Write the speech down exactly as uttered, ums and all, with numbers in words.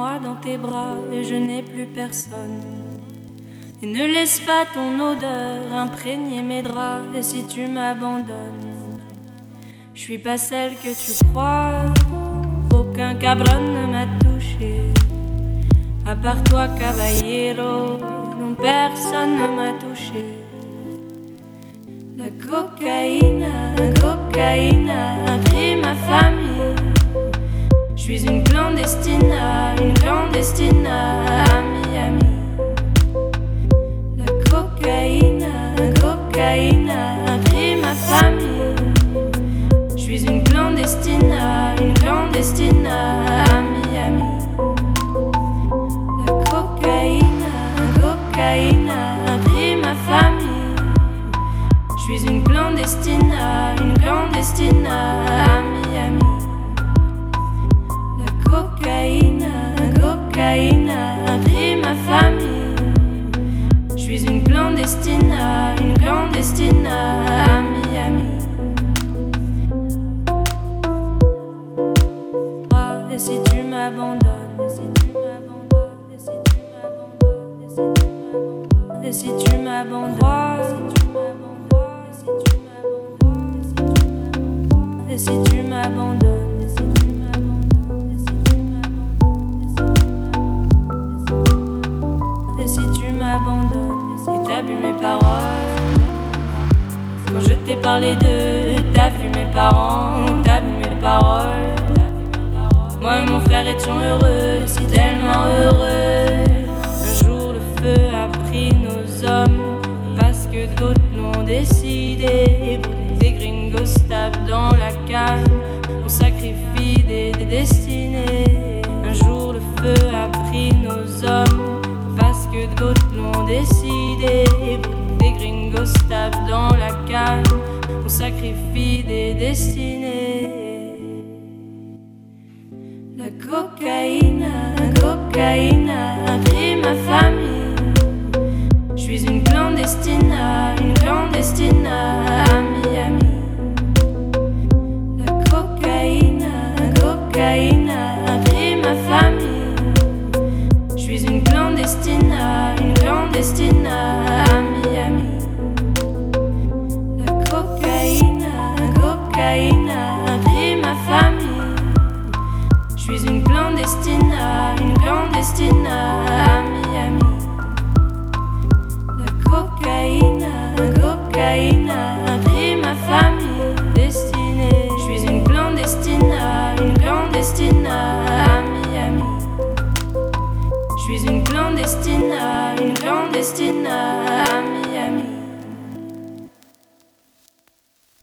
moi dans tes bras et je n'ai plus personne. Et ne laisse pas ton odeur imprégner mes draps. Et si tu m'abandonnes, je suis pas celle que tu crois. Aucun cabron ne m'a touché, à part toi, caballero. Non, personne ne m'a touché. La cocaïne, la cocaïne a pris ma famille. Je suis une clandestine, une clandestine à Miami. La cocaïne, la cocaïne a pris ma famille. Je suis une clandestine, une clandestine à Miami. La cocaïne, la cocaïne a pris ma famille. Je suis une clandestine, une clandestine à Miami. La cocaïne, la cocaïne a pris ma famille. Je suis une clandestine, une clandestine à Miami. Et si tu m'abandonnes, et si tu m'abandonnes, et si tu m'abandonnes, et si tu m'abandonnes, et si tu m'abandonnes, et t'as vu mes paroles, quand je t'ai parlé d'eux, t'as vu mes parents, t'as vu mes paroles. Moi et mon frère étions heureux, si tellement heureux. Un jour le feu a pris nos hommes, parce que d'autres l'ont décidé. Pour des gringos tapent dans la canne, on sacrifie des, des destinées. Un jour le feu a pris nos hommes, parce que d'autres l'ont décidé. Pour des gringos tapent dans la canne, on sacrifie des destinées. La cocaïne, la cocaïne a pris ma famille. Je suis une clandestine, une clandestine à Miami. La cocaïne, la cocaïne a pris ma famille. Je suis une clandestine, une clandestine à Miami. La cocaïne, la cocaïne a pris ma famille. Je suis une clandestine, une clandestine à Miami. La cocaïne, la cocaïne a pris ma famille. Destinée, je suis une clandestine, une clandestine à Miami. Je suis une clandestine, une clandestine à Miami.